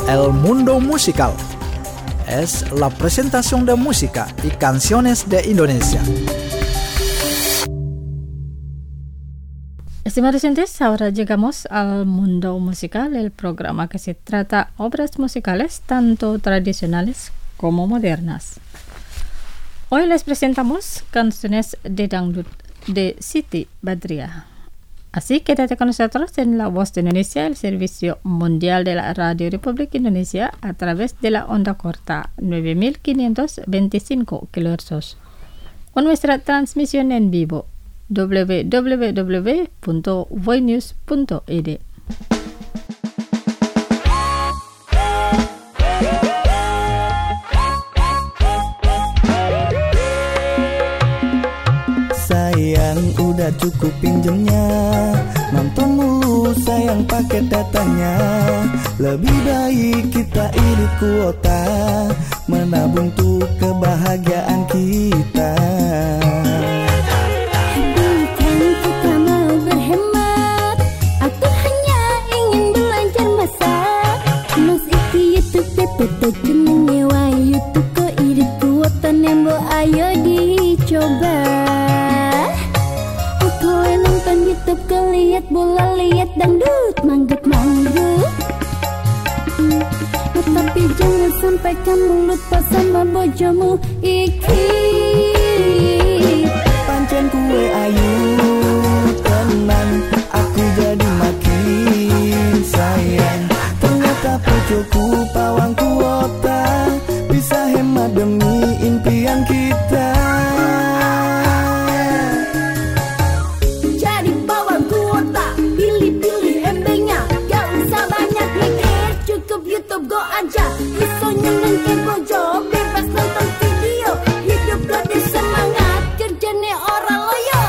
El Mundo Musical. Es la presentación de música y canciones de Indonesia. Estimados oyentes, ahora llegamos al Mundo Musical, el programa que se trata obras musicales tanto tradicionales como modernas. Hoy les presentamos canciones de dangdut de Siti Badriah. Así quédate con nosotros en La Voz de Indonesia, el servicio mundial de la Radio Republik Indonesia a través de la onda corta 9525 kHz o nuestra transmisión en vivo www.voinews.id. Sayang udah cukup pinjemnya, nonton mulu sayang paket datanya. Lebih baik kita irit kuota, menabung tuh kebahagiaan kita. Bukan kita mau berhemat, atau hanya ingin belajar masak. Mas iki YouTube PPT cuma nyewa YouTube kok irit kuota nembo, ayo dicoba. YouTube kelihat bola, lihat dangdut, manggut-manggut. Tapi jangan sampaikan mulut pas sama bojomu iki. Pancen kue ayu tenan, aku jadi makin sayang. Ternyata bojoku pawang kuota, bisa hemat demi impian kita. YouTube go aja, iso nyenengke bojo, bebas nonton video. Hidup lebih semangat, kerjane ora loyo.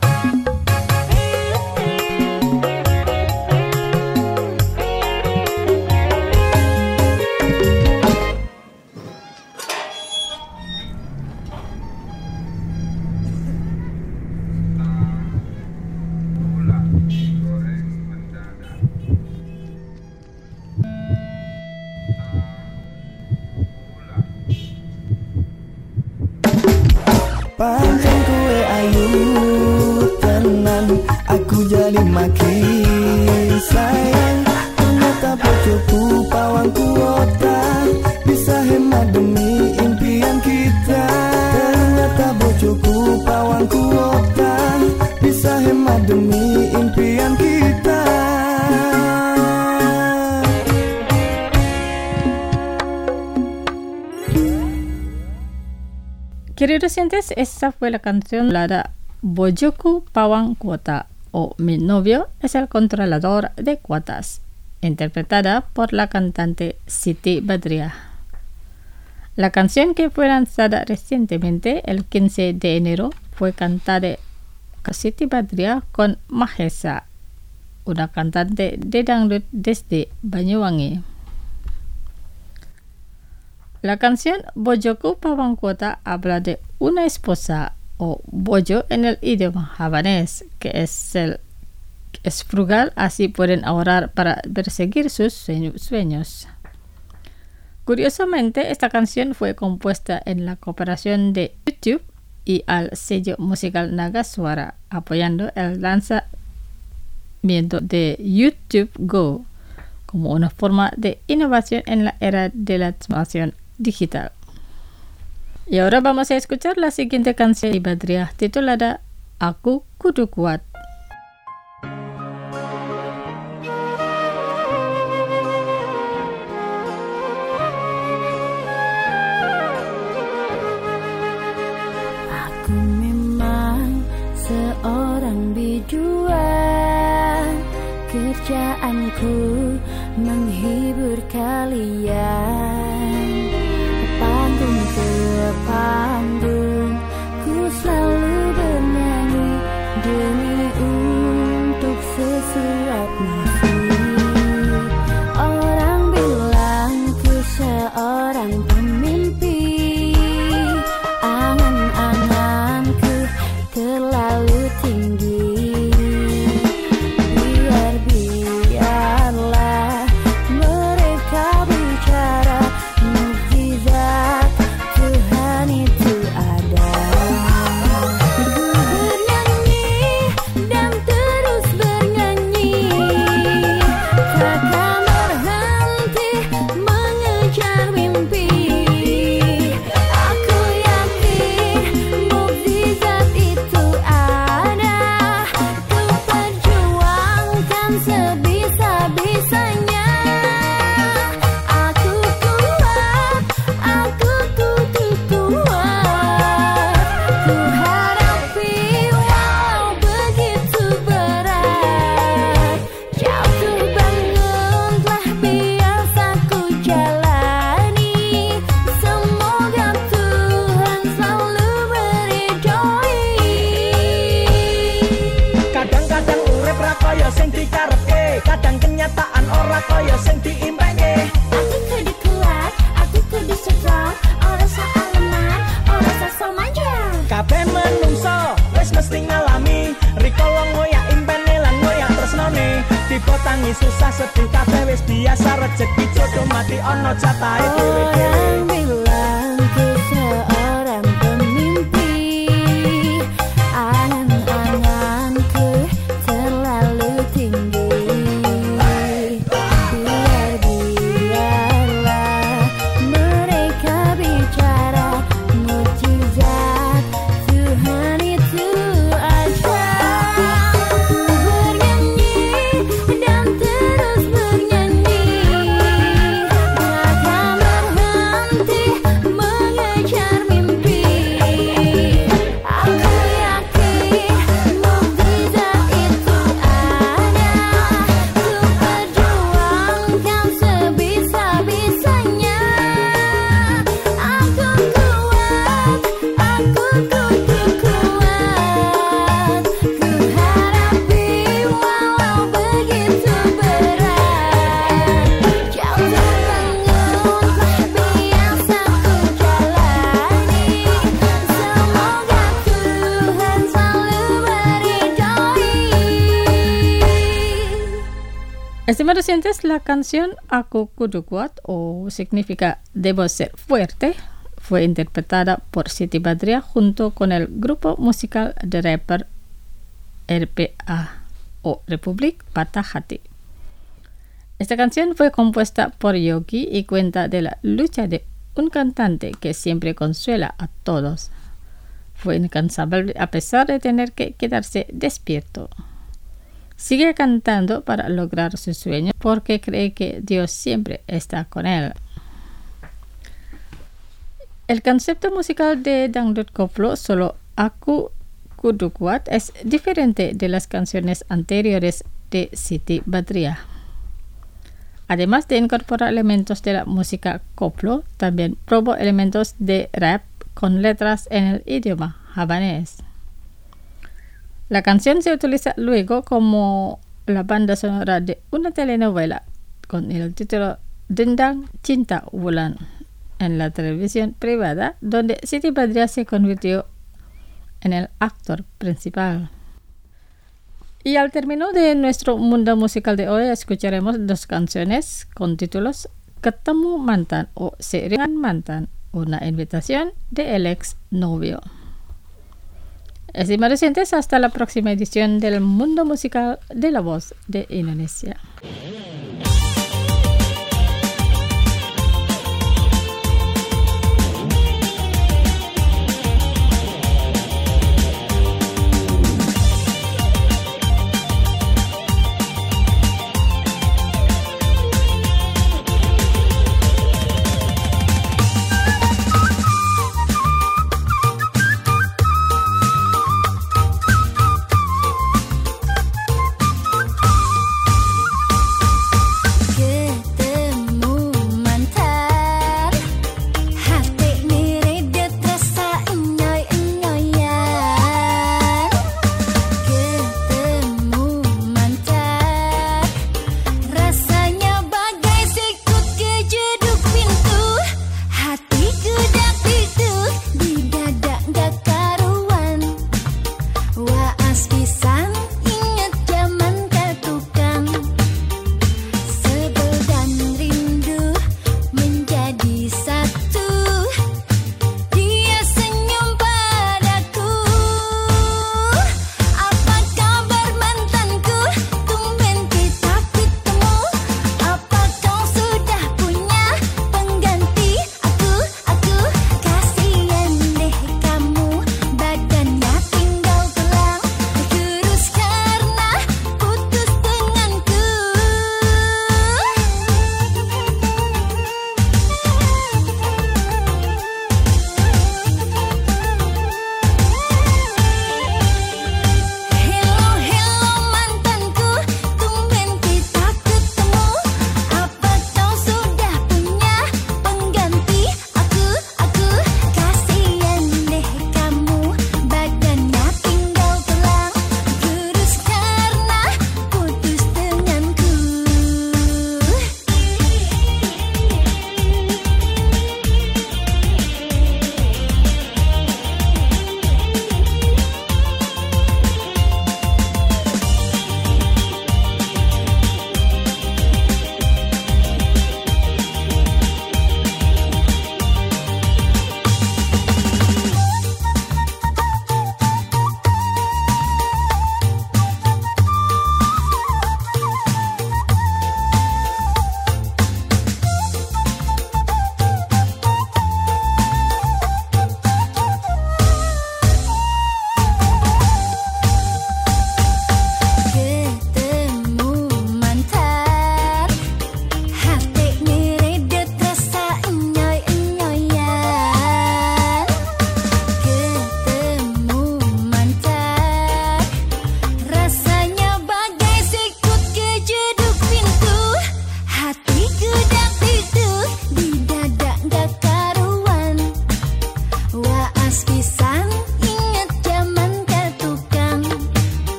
Pancen kue ayu tenan, aku jadi makin sayang. Ternyata bojoku pawang kuota, bisa hemat demi impian kita. Ternyata bojoku pawang kuota, bisa hemat demi impian kita. Queridos oyentes, esta fue la canción titulada Bojoku Pawang Kuota o Mi novio es el controlador de cuotas, interpretada por la cantante Siti Badriah. La canción, que fue lanzada recientemente el 15 de enero, fue cantada por Siti Badriah con Mahesa, una cantante de dangdut desde Banyuwangi. La canción Bojoku Pawang Kuota habla de una esposa o bojo en el idioma javanés, que es frugal, así pueden ahorrar para perseguir sus sueños. Curiosamente, esta canción fue compuesta en la cooperación de YouTube y al sello musical Nagaswara, apoyando el lanzamiento de YouTube Go como una forma de innovación en la era de la transformación digital. Y ahora vamos a escuchar la siguiente canción de Badriah titulada Aku Kudu Kuat. Aku memang seorang bijuan, kerjaanku menghibur kalian. Panggung ke panggung, ku selalu bernyanyi demi untuk sesuap nasi. Orang bilang ku seorang pemimpi, angan-anganku terlalu tinggi. Biarlah mereka ora kaya sing diimpenge. Aku kudu kuat, aku kudu strong. Ora salah lemah, ora salah manja. Kabeh menungso wis mesti ngalami rikala ngoyak impene lan ngoyak tresnane. Tiba tangi susah sedih kabeh wis biasa rejeki jodoh mati ana jatahe dhewe-dhewe. Orang bilang ku seorang pemimpi, angan-anganku terlalu tinggi. Biarlah mereka bicara, mukjizat Tuhan itu aja. Ku bernyanyi dan terus bernyanyi, takkan berhenti mengejar mimpi. Aku yakin mukjizat itu ada, ku perjuangkan sebisa-bisanya. Aku kuat, aku kudu kuat, ku hadapi walau begitu berat. Jauh terbangun biasa ku jalani, semoga Tuhan selalu meridhoi. Estimados oyentes, la canción Aku Kudu Kuat, o significa Debo Ser Fuerte, fue interpretada por Siti Badriah junto con el grupo musical de rapper RPA o Republik Patah Hati. Esta canción fue compuesta por Yogi y cuenta de la lucha de un cantante que siempre consuela a todos. Fue incansable a pesar de tener que quedarse despierto. Sigue cantando para lograr su sueño porque cree que Dios siempre está con él. El concepto musical de Dangdut Koplo, solo Aku Kudu Kuat, es diferente de las canciones anteriores de Siti Badriah. Además de incorporar elementos de la música koplo, también probó elementos de rap con letras en el idioma javanés. La canción se utiliza luego como la banda sonora de una telenovela con el título Dendang Cinta Wulan en la televisión privada, donde Siti Badriah se convirtió en el actor principal. Y al término de nuestro mundo musical de hoy, escucharemos dos canciones con títulos Ketemu Mantan o Seiringan Mantan, una invitación de el ex novio. Estimados oyentes, hasta la próxima edición del Mundo Musical de La Voz de Indonesia.